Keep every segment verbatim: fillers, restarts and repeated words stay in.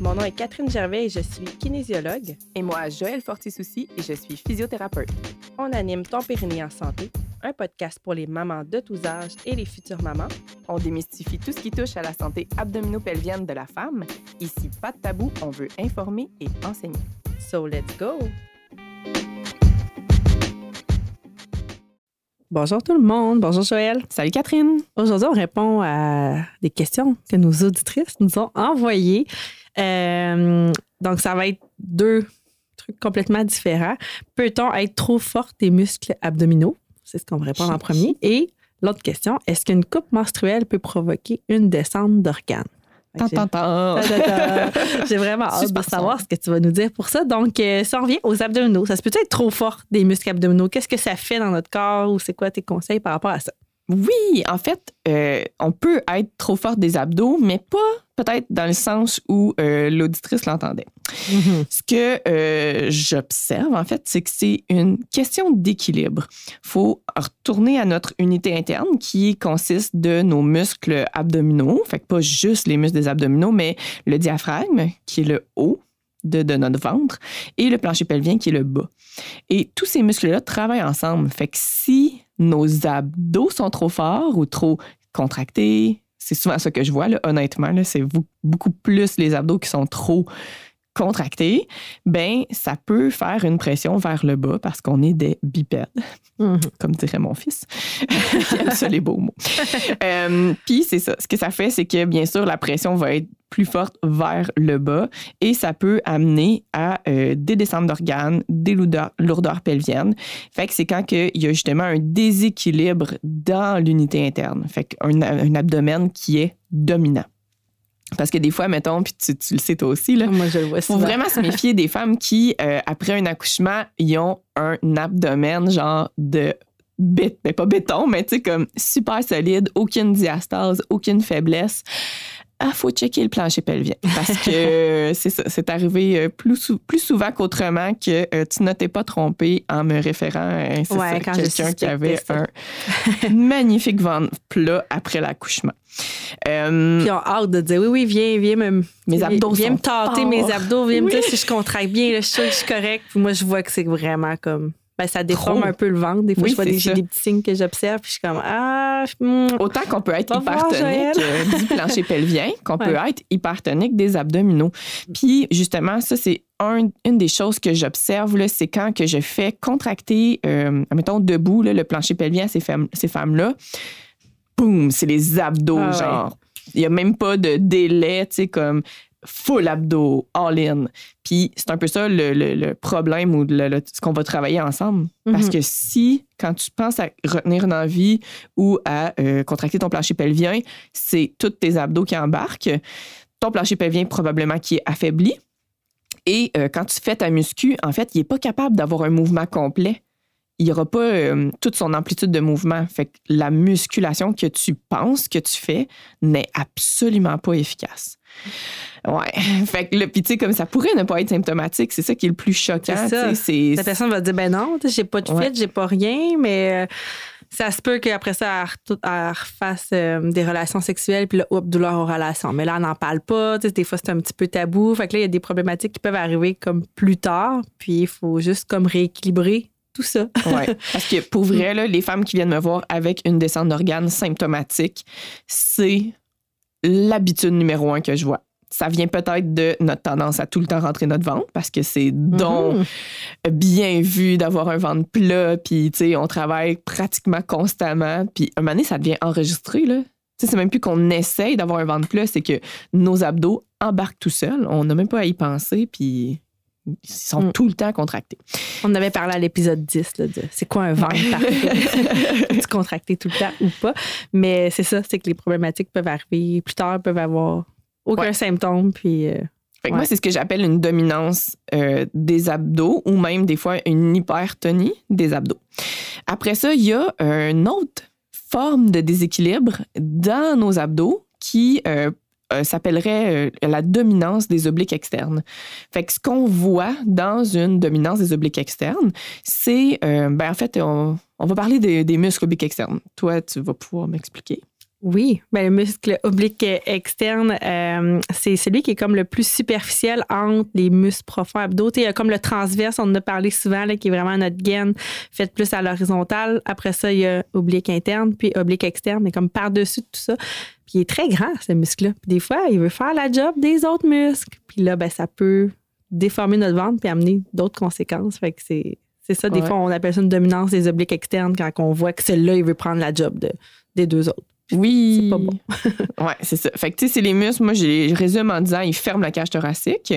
Mon nom est Catherine Gervais et je suis kinésiologue. Et moi, Joëlle Fortier-Soucy et je suis physiothérapeute. On anime Ton périnée en santé, un podcast pour les mamans de tous âges et les futures mamans. On démystifie tout ce qui touche à la santé abdominopelvienne de la femme. Ici, pas de tabou, on veut informer et enseigner. So let's go! Bonjour tout le monde, bonjour Joëlle. Salut Catherine. Aujourd'hui, on répond à des questions que nos auditrices nous ont envoyées. Euh, donc, ça va être deux trucs complètement différents. Peut-on être trop forte des muscles abdominaux? C'est ce qu'on va répondre en premier. Et l'autre question, est-ce qu'une coupe menstruelle peut provoquer une descente d'organes? J'ai... J'ai vraiment hâte de savoir ce que tu vas nous dire pour ça. Donc, euh, si on revient aux abdominaux, ça se peut être trop fort des muscles abdominaux? Qu'est-ce que ça fait dans notre corps ou c'est quoi tes conseils par rapport à ça? Oui, en fait, euh, on peut être trop forte des abdos, mais pas peut-être dans le sens où euh, l'auditrice l'entendait. Mm-hmm. Ce que euh, j'observe, en fait, c'est que c'est une question d'équilibre. Il faut retourner à notre unité interne qui consiste de nos muscles abdominaux, fait que pas juste les muscles des abdominaux, mais le diaphragme, qui est le haut de, de notre ventre, et le plancher pelvien, qui est le bas. Et tous ces muscles-là travaillent ensemble. Fait que si nos abdos sont trop forts ou trop contractés, c'est souvent ça que je vois, là, honnêtement, là, c'est beaucoup plus les abdos qui sont trop contractés, ben ça peut faire une pression vers le bas parce qu'on est des bipèdes, mm-hmm. comme dirait mon fils. Il aime ça, les beaux mots. euh, Puis c'est ça. Ce que ça fait, c'est que bien sûr, la pression va être plus forte vers le bas et ça peut amener à euh, des descentes d'organes, des lourdeurs, lourdeurs pelviennes. Fait que c'est quand il y a justement un déséquilibre dans l'unité interne. Fait qu'un un abdomen qui est dominant. Parce que des fois, mettons, puis tu, tu le sais toi aussi, là, moi, je le vois faut vraiment se méfier des femmes qui, euh, après un accouchement, ils ont un abdomen genre de bé- ben, pas béton, mais tu sais, comme super solide, aucune diastase, aucune faiblesse. Ah, faut checker le plancher pelvien parce que c'est ça, c'est arrivé plus, sou- plus souvent qu'autrement que euh, tu ne t'es pas trompé en me référant à c'est ouais, ça, quelqu'un qui avait ça. un magnifique ventre plat après l'accouchement. Euh, Puis on a hâte de dire oui, oui, viens, viens me, mes abdos viens sont me tâter forts. mes abdos, viens oui. me dire si je contracte bien, là, je suis sûre que je suis correcte. Puis moi, je vois que c'est vraiment comme. Ben, ça déforme Trop. un peu le ventre. Des fois, oui, je vois des, j'ai des petits signes que j'observe, puis je suis comme ah. Hmm, Autant qu'on peut être hypertonique euh, du plancher pelvien, qu'on ouais. peut être hypertonique des abdominaux. Puis justement, ça, c'est un, une des choses que j'observe, là, c'est quand que je fais contracter, euh, mettons, debout, là, le plancher pelvien à ces, femmes, ces femmes-là. Boum, c'est les abdos, ah, genre. Il ouais. n'y a même pas de délai, tu sais, comme full abdos, all in. Puis c'est un peu ça le, le, le problème ou le, le, ce qu'on va travailler ensemble. Mm-hmm. Parce que si, quand tu penses à retenir une envie ou à euh, contracter ton plancher pelvien, c'est tous tes abdos qui embarquent, ton plancher pelvien probablement qui est affaibli. Et euh, quand tu fais ta muscu, en fait, il n'est pas capable d'avoir un mouvement complet. Il n'y aura pas euh, toute son amplitude de mouvement. Fait que la musculation que tu penses que tu fais n'est absolument pas efficace. Ouais. Fait que, puis tu sais, comme ça pourrait ne pas être symptomatique, c'est ça qui est le plus choquant. C'est ça. C'est... La personne va dire, ben non, j'ai pas de fit, ouais. j'ai pas rien, mais euh, ça se peut qu'après ça, elle, elle refasse euh, des relations sexuelles, puis là, oups, douleur aux relations. Mais là, on n'en parle pas. Des fois, c'est un petit peu tabou. Fait que là, il y a des problématiques qui peuvent arriver comme plus tard, puis il faut juste comme rééquilibrer tout ça. Oui, parce que pour vrai, là, les femmes qui viennent me voir avec une descente d'organes symptomatique, c'est l'habitude numéro un que je vois. Ça vient peut-être de notre tendance à tout le temps rentrer notre ventre parce que c'est donc mm-hmm. bien vu d'avoir un ventre plat, puis tu sais, on travaille pratiquement constamment, puis un moment donné, ça devient enregistré, là. Tu sais, c'est même plus qu'on essaye d'avoir un ventre plat, c'est que nos abdos embarquent tout seuls. On n'a même pas à y penser, puis ils sont mm. tout le temps contractés. On avait parlé à l'épisode dix, là, de c'est quoi un ventre parfait? Tu contracté tout le temps ou pas? Mais c'est ça, c'est que les problématiques peuvent arriver plus tard, peuvent avoir aucun ouais. symptôme. Puis, euh, fait que ouais. moi, c'est ce que j'appelle une dominance euh, des abdos ou même des fois une hypertonie des abdos. Après ça, il y a une autre forme de déséquilibre dans nos abdos qui euh, Euh, s'appellerait euh, la dominance des obliques externes. Fait que ce qu'on voit dans une dominance des obliques externes, c'est, euh, ben en fait, on, on va parler des, des muscles obliques externes. Toi, tu vas pouvoir m'expliquer. Oui, ben, le muscle oblique externe, euh, c'est celui qui est comme le plus superficiel entre les muscles profonds abdos. Il y a comme le transverse, on en a parlé souvent, là, qui est vraiment notre gaine faite plus à l'horizontale. Après ça, il y a oblique interne, puis oblique externe, mais comme par-dessus tout ça. Puis il est très grand, ce muscle-là. Puis des fois, il veut faire la job des autres muscles. Puis là, ben, ça peut déformer notre ventre puis amener d'autres conséquences. Fait que c'est, c'est ça, des ouais. fois, on appelle ça une dominance des obliques externes quand on voit que celui-là, il veut prendre la job de, des deux autres. Oui. C'est pas bon. Oui, c'est ça. Fait que, tu sais, c'est les muscles. Moi, je résume en disant, ils ferment la cage thoracique.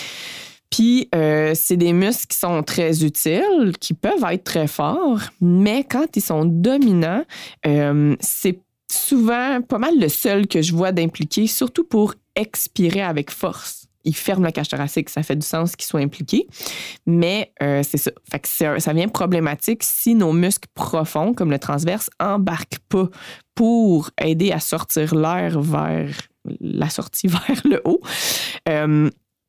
Puis, euh, c'est des muscles qui sont très utiles, qui peuvent être très forts, mais quand ils sont dominants, euh, c'est souvent pas mal le seul que je vois d'impliqué, surtout pour expirer avec force. Il ferme la cage thoracique, ça fait du sens qu'il soit impliqué. Mais euh, c'est ça. Fait que c'est, ça devient problématique si nos muscles profonds, comme le transverse, embarquent pas pour aider à sortir l'air vers la sortie vers le haut. Euh,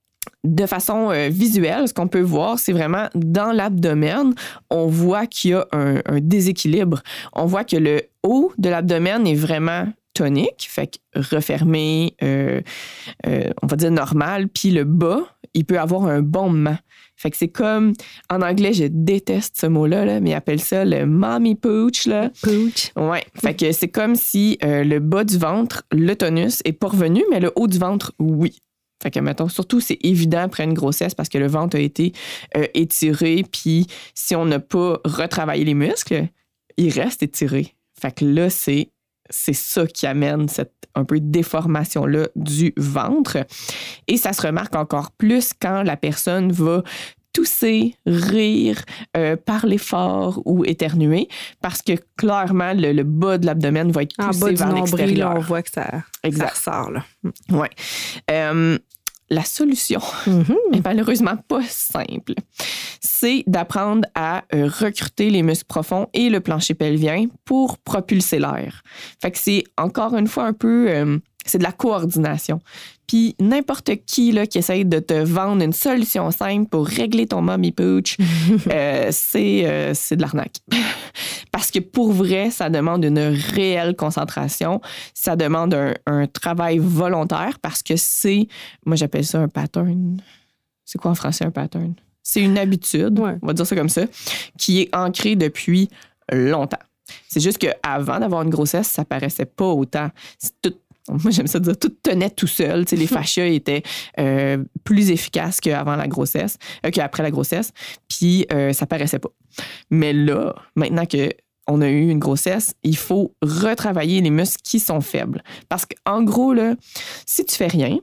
de façon euh, visuelle, ce qu'on peut voir, c'est vraiment dans l'abdomen, on voit qu'il y a un, un déséquilibre. On voit que le haut de l'abdomen est vraiment tonique, fait que refermé, euh, euh, on va dire normal, puis le bas, il peut avoir un bombement. Fait que c'est comme, en anglais, je déteste ce mot-là, là, mais ils appellent ça le mommy pooch. Là. Pooch. Ouais. Fait que c'est comme si euh, le bas du ventre, le tonus, est pas revenu, mais le haut du ventre, oui. Fait que, mettons, surtout, c'est évident après une grossesse parce que le ventre a été euh, étiré, puis si on n'a pas retravaillé les muscles, il reste étiré. Fait que là, c'est C'est ça qui amène cette un peu déformation-là du ventre. Et ça se remarque encore plus quand la personne va tousser, rire, euh, parler fort ou éternuer, parce que clairement, le, le bas de l'abdomen va être poussé en bas vers du l'extérieur. nombril, là, on voit que ça, exact. ça ressort. Là. Oui. Euh, la solution mm-hmm. est malheureusement pas simple. C'est d'apprendre à euh, recruter les muscles profonds et le plancher pelvien pour propulser l'air. Fait que c'est encore une fois un peu... Euh, c'est de la coordination. Puis n'importe qui là, qui essaye de te vendre une solution simple pour régler ton mommy pooch, euh, c'est, euh, c'est de l'arnaque. Parce que pour vrai, ça demande une réelle concentration. Ça demande un, un travail volontaire parce que c'est... Moi, j'appelle ça un pattern. C'est quoi en français un pattern? C'est une habitude, ouais. on va dire ça comme ça, qui est ancrée depuis longtemps. C'est juste qu'avant d'avoir une grossesse, ça paraissait pas autant. C'est tout. Moi, j'aime ça dire, tout tenait tout seul. T'sais, les fascias étaient euh, plus efficaces qu'avant la grossesse, euh, qu'après la grossesse, puis euh, ça paraissait pas. Mais là, maintenant qu'on a eu une grossesse, il faut retravailler les muscles qui sont faibles. Parce qu'en gros, là, si tu fais rien,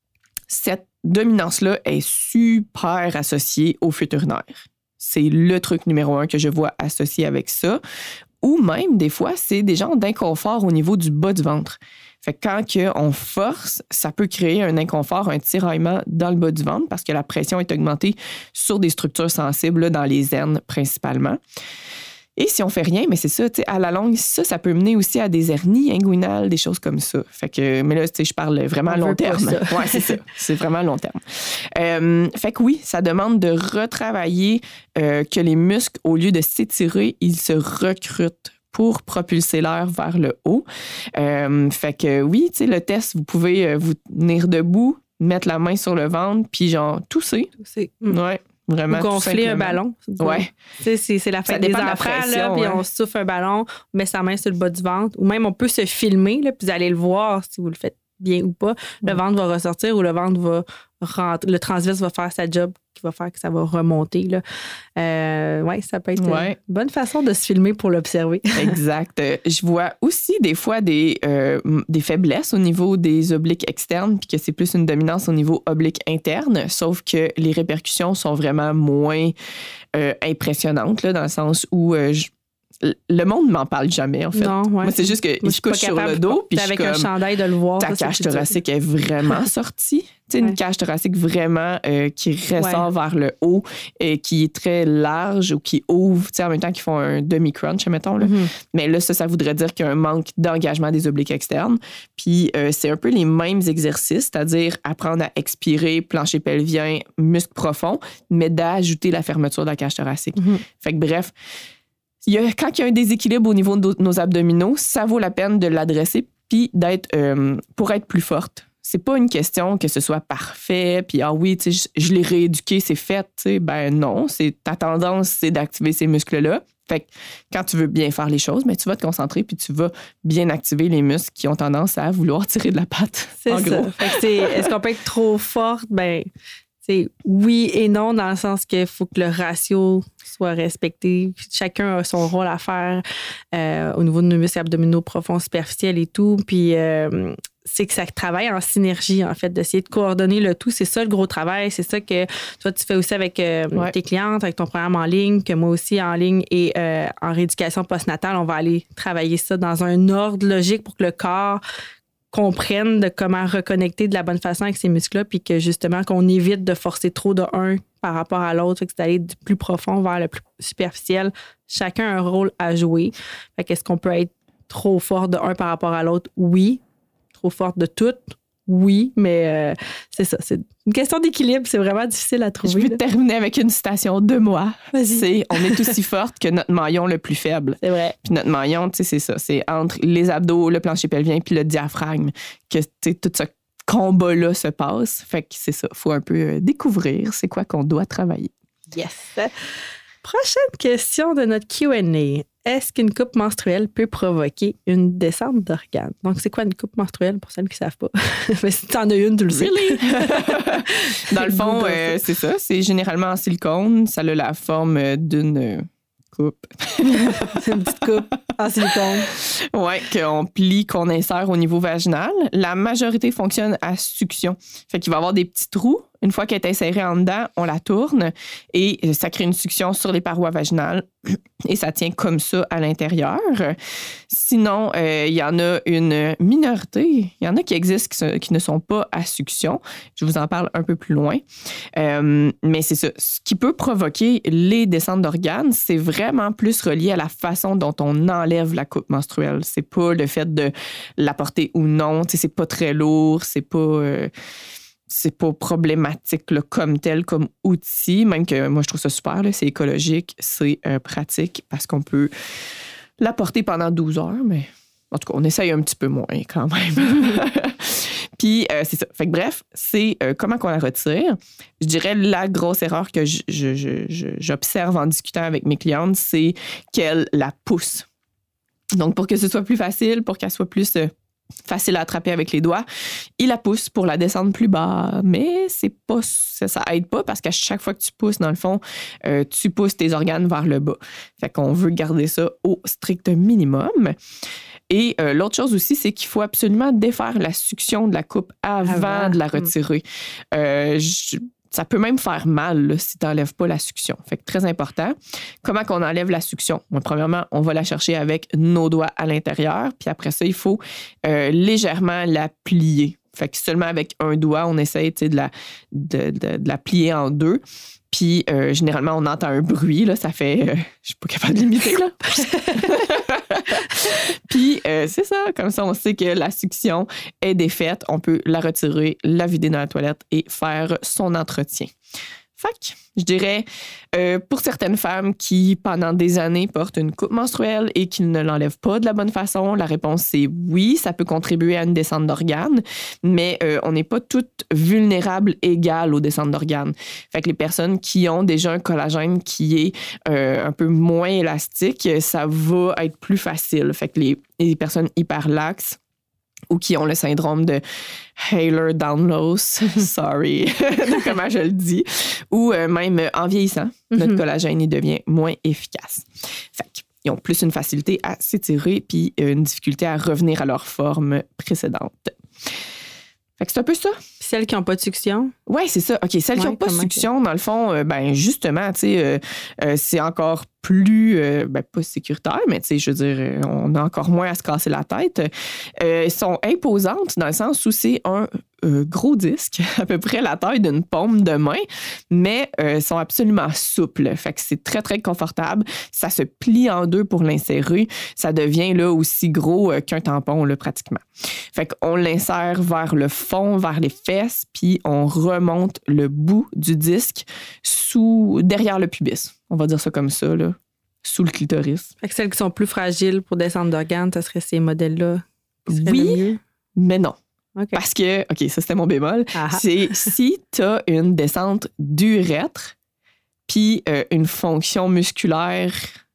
cette dominance-là est super associée au flux urinaire. C'est le truc numéro un que je vois associé avec ça. Ou même, des fois, c'est des genres d'inconfort au niveau du bas du ventre. Fait que quand on force, ça peut créer un inconfort, un tiraillement dans le bas du ventre parce que la pression est augmentée sur des structures sensibles, là, dans les aines principalement. Et si on fait rien, mais c'est ça, tu sais, à la longue, ça, ça peut mener aussi à des hernies inguinales, des choses comme ça. Fait que, mais là, tu sais, je parle vraiment à long terme. Ouais, c'est ça. C'est vraiment à long terme. Euh, fait que oui, ça demande de retravailler euh, que les muscles, au lieu de s'étirer, ils se recrutent pour propulser l'air vers le haut. Euh, fait que oui, tu sais, le test, vous pouvez euh, vous tenir debout, mettre la main sur le ventre, puis genre tousser. Tousser. Mmh. Ouais. Vraiment, ou gonfler un ballon. Ouais. C'est, c'est la fête des enfants, de là, puis ouais. on souffle un ballon, on met sa main sur le bas du ventre. Ou même, on peut se filmer, là, puis vous allez le voir si vous le faites bien ou pas. Le mmh. ventre va ressortir ou le ventre va rentrer. Le transverse va faire sa job qui va faire que ça va remonter. Là. Euh, oui, ça peut être ouais. une bonne façon de se filmer pour l'observer. Exact. Je vois aussi des fois des, euh, des faiblesses au niveau des obliques externes, puis que c'est plus une dominance au niveau oblique interne, sauf que les répercussions sont vraiment moins euh, impressionnantes, là, dans le sens où euh, je, le monde ne m'en parle jamais, en fait. Non, ouais. Moi, c'est juste que Moi, je couche sur le dos, puis je suis avec comme, un chandail de le voir. ta ça, cage thoracique est vraiment sortie. Tu sais, ouais. une cage thoracique vraiment euh, qui ressort ouais. vers le haut et qui est très large ou qui ouvre, tu sais, en même temps qu'ils font un demi-crunch, mettons. Là. Mm-hmm. Mais là, ça, ça voudrait dire qu'il y a un manque d'engagement des obliques externes. Puis, euh, c'est un peu les mêmes exercices, c'est-à-dire apprendre à expirer, plancher pelvien, muscle profond, mais d'ajouter la fermeture de la cage thoracique. Mm-hmm. Fait que bref, il y a, quand il y a un déséquilibre au niveau de nos abdominaux, ça vaut la peine de l'adresser puis d'être, euh, pour être plus forte. C'est pas une question que ce soit parfait, puis ah oui, tu sais, je, je l'ai rééduqué, c'est fait, tu sais. Ben non, c'est, ta tendance, c'est d'activer ces muscles-là. Fait que quand tu veux bien faire les choses, mais tu vas te concentrer puis tu vas bien activer les muscles qui ont tendance à vouloir tirer de la patte. C'est en ça. gros. Fait que c'est, est-ce qu'on peut être trop forte? Ben, c'est oui et non, dans le sens qu'il faut que le ratio soit respecté. Chacun a son rôle à faire euh, au niveau de nos muscles abdominaux profonds, superficiels et tout. Puis, euh, c'est que ça travaille en synergie, en fait, d'essayer de coordonner le tout. C'est ça le gros travail. C'est ça que toi, tu fais aussi avec euh, ouais. tes clientes, avec ton programme en ligne, que moi aussi en ligne et euh, en rééducation postnatale, on va aller travailler ça dans un ordre logique pour que le corps comprenne de comment reconnecter de la bonne façon avec ces muscles-là, puis que justement, qu'on évite de forcer trop de un par rapport à l'autre, fait que c'est d'aller du plus profond vers le plus superficiel. Chacun a un rôle à jouer. Fait qu'est-ce qu'on peut être trop fort de un par rapport à l'autre? Oui. Trop forte de toutes? Oui, mais euh, c'est ça. C'est une question d'équilibre. C'est vraiment difficile à trouver. Je vais là. terminer avec une citation de moi. Vas-y. C'est « On est aussi forte que notre maillon le plus faible ». C'est vrai. Puis notre maillon, tu sais, c'est ça. C'est entre les abdos, le plancher pelvien puis le diaphragme que, tu sais, tout ce combat-là se passe. Fait que c'est ça. Il faut un peu découvrir c'est quoi qu'on doit travailler. Yes. Prochaine question de notre Q and A. Est-ce qu'une coupe menstruelle peut provoquer une descente d'organes? Donc, c'est quoi une coupe menstruelle pour celles qui ne savent pas? Mais si tu en as une, tu le sais. Really? Dans le fond, euh, c'est ça. C'est généralement en silicone. Ça a la forme d'une coupe. C'est une petite coupe en silicone. Oui, qu'on plie, qu'on insère au niveau vaginal. La majorité fonctionne à succion. Fait qu'il va y avoir des petits trous. Une fois qu'elle est insérée en dedans, on la tourne et ça crée une succion sur les parois vaginales et ça tient comme ça à l'intérieur. Sinon, il euh, y en a une minorité. Il y en a qui existent qui, se, qui ne sont pas à succion. Je vous en parle un peu plus loin. Euh, mais c'est ça. Ce qui peut provoquer les descentes d'organes, c'est vraiment plus relié à la façon dont on enlève la coupe menstruelle. C'est pas le fait de la porter ou non. Tu sais, c'est pas très lourd. C'est pas... Euh, c'est pas problématique là, comme tel, comme outil, même que moi, je trouve ça super. Là, c'est écologique, c'est euh, pratique parce qu'on peut la porter pendant douze heures, mais en tout cas, on essaye un petit peu moins quand même. Puis, euh, c'est ça. Fait que bref, c'est euh, comment qu'on la retire. Je dirais la grosse erreur que je, je, je, je, j'observe en discutant avec mes clientes, c'est qu'elles la poussent. Donc, pour que ce soit plus facile, pour qu'elle soit plus... Euh, facile à attraper avec les doigts. Il la pousse pour la descendre plus bas, mais c'est pas, ça, ça aide pas parce qu'à chaque fois que tu pousses, dans le fond, euh, tu pousses tes organes vers le bas. Fait qu'on veut garder ça au strict minimum. Et euh, l'autre chose aussi, c'est qu'il faut absolument défaire la succion de la coupe avant, avant. de la retirer. Mmh. Euh, je, Ça peut même faire mal là, si tu n'enlèves pas la succion. Fait que très important. Comment qu'on enlève la succion? Bon, premièrement, on va la chercher avec nos doigts à l'intérieur. Puis après ça, il faut euh, légèrement la plier. Fait que seulement avec un doigt, on essaie de la, de, de, de la plier en deux. Puis euh, généralement, on entend un bruit. Là, ça fait... Euh, je suis pas capable d'imiter, là. Puis euh, c'est ça. Comme ça, on sait que la succion est défaite. On peut la retirer, la vider dans la toilette et faire son entretien. Fait que, je dirais, euh, pour certaines femmes qui, pendant des années, portent une coupe menstruelle et qui ne l'enlèvent pas de la bonne façon, la réponse, c'est oui, ça peut contribuer à une descente d'organes, mais euh, on n'est pas toutes vulnérables égales aux descentes d'organes. Fait que les personnes qui ont déjà un collagène qui est euh, un peu moins élastique, ça va être plus facile. Fait que les, les personnes hyperlaxes ou qui ont le syndrome de Ehlers-Danlos, sorry de comment je le dis, ou euh, même en vieillissant, mm-hmm. notre collagène il devient moins efficace. Fait qu'ils ont plus une facilité à s'étirer puis une difficulté à revenir à leur forme précédente. Fait que c'est un peu ça. Puis celles qui n'ont pas de succion? Oui, c'est ça. OK, celles ouais, qui n'ont pas de succion, dans le fond, euh, ben justement, tu sais, euh, euh, c'est encore plus, euh, ben pas sécuritaire, mais tu sais, je veux dire, on a encore moins à se casser la tête. Euh, elles sont imposantes dans le sens où c'est un euh, gros disque, à peu près la taille d'une paume de main, mais euh, sont absolument souples. Fait que c'est très, très confortable. Ça se plie en deux pour l'insérer. Ça devient là aussi gros euh, qu'un tampon, là, pratiquement. Fait qu'on l'insère vers le fond, vers les fesses, puis on remonte le bout du disque sous, derrière le pubis. On va dire ça comme ça, là, sous le clitoris. Fait que celles qui sont plus fragiles pour descendre d'organes, ça serait ces modèles-là qui serait Oui. le mieux? Mais non. OK. Parce que, OK, ça c'était mon bémol, Ah ah. c'est si tu as une descente d'urètre puis euh, une fonction musculaire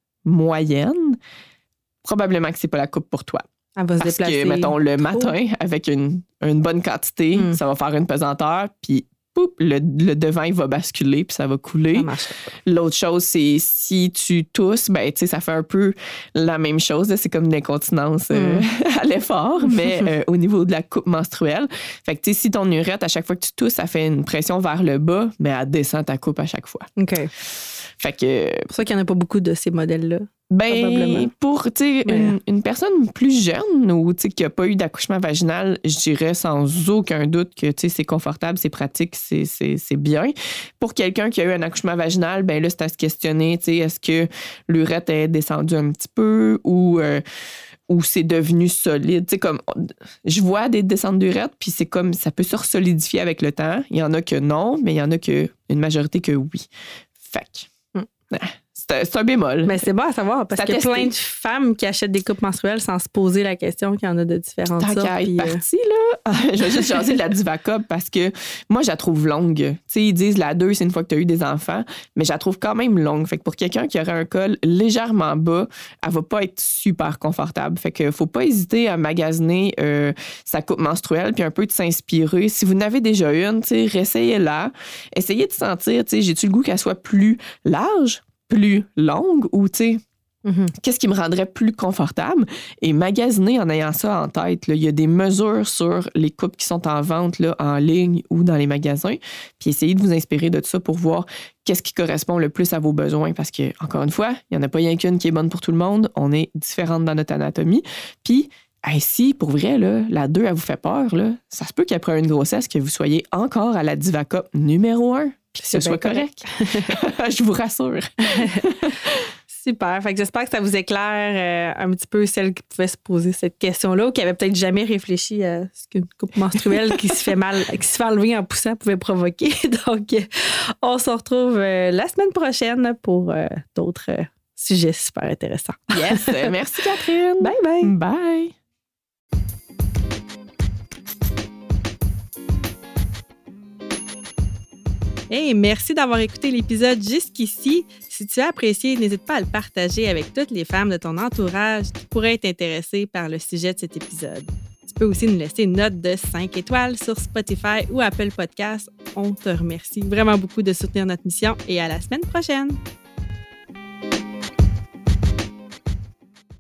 moyenne, probablement que c'est pas la coupe pour toi. Elle va se Parce déplacer. que, mettons, le trop. matin, avec une, une bonne quantité, Mm. ça va faire une pesanteur, puis poup, le, le devant, il va basculer, puis ça va couler. Ça marche pas. L'autre chose, c'est si tu tousses, ben, tu sais, ça fait un peu la même chose. là. C'est comme une incontinence euh, Mm. à l'effort, mais euh, au niveau de la coupe menstruelle. Fait que, tu sais, si ton urètre, à chaque fois que tu tousses, ça fait une pression vers le bas, mais elle descend ta coupe à chaque fois. OK. Fait que, C'est pour ça qu'il n'y en a pas beaucoup de ces modèles-là. ben, Probablement. pour, tu sais, Mais- une, une personne plus jeune ou, tu sais, qui n'a pas eu d'accouchement vaginal, je dirais sans aucun doute que, tu sais, c'est confortable, c'est pratique, c'est, c'est, c'est bien. Pour quelqu'un qui a eu un accouchement vaginal, ben là, c'est à se questionner, tu sais, est-ce que l'urètre est descendu un petit peu ou... euh, ou c'est devenu solide. Tu sais, comme, je vois des descentes d'urètre, puis c'est comme, ça peut se solidifier avec le temps. Il y en a que non, mais il y en a que, une majorité que oui. Fait que, Mm. ah, c'est, c'est un bémol. Mais c'est bon à savoir parce Ça qu'il y a testé. plein de femmes qui achètent des coupes menstruelles sans se poser la question qu'il y en a de différentes Tant sortes. qu'à être puis, euh, partie, là, je vais juste jaser de la Divacup parce que moi, je la trouve longue. Tu sais, ils disent la deux, c'est une fois que tu as eu des enfants, mais je la trouve quand même longue. Fait que pour quelqu'un qui aurait un col légèrement bas, elle va pas être super confortable. Fait que faut pas hésiter à magasiner euh, sa coupe menstruelle puis un peu de s'inspirer. Si vous en avez déjà une, tu sais, réessayez-la. Essayez de sentir, tu sais, j'ai-tu le goût qu'elle soit plus large, plus longue ou, tu sais, mhm. qu'est-ce qui me rendrait plus confortable? Et magasiner en ayant ça en tête. Là. Il y a des mesures sur les coupes qui sont en vente là, en ligne ou dans les magasins. Puis essayez de vous inspirer de ça pour voir qu'est-ce qui correspond le plus à vos besoins. Parce que, encore une fois, il n'y en a pas rien qu'une qui est bonne pour tout le monde. On est différentes dans notre anatomie. Puis, hey, si, pour vrai, là, la deux, elle vous fait peur, là, ça se peut qu'après une grossesse, que vous soyez encore à la Divacup numéro un. Puis que ce C'est soit bien correct. Je vous rassure. Super. Fait que j'espère que ça vous éclaire euh, un petit peu celles qui pouvaient se poser cette question-là ou qui n'avaient peut-être jamais réfléchi à ce qu'une coupe menstruelle qui se fait mal, qui se fait enlever en poussant pouvait provoquer. Donc, euh, on se retrouve euh, la semaine prochaine pour euh, d'autres euh, sujets super intéressants. Yes. Merci, Catherine. Bye bye. Bye. Hey, merci d'avoir écouté l'épisode jusqu'ici. Si tu as apprécié, n'hésite pas à le partager avec toutes les femmes de ton entourage qui pourraient être intéressées par le sujet de cet épisode. Tu peux aussi nous laisser une note de cinq étoiles sur Spotify ou Apple Podcasts. On te remercie vraiment beaucoup de soutenir notre mission et à la semaine prochaine.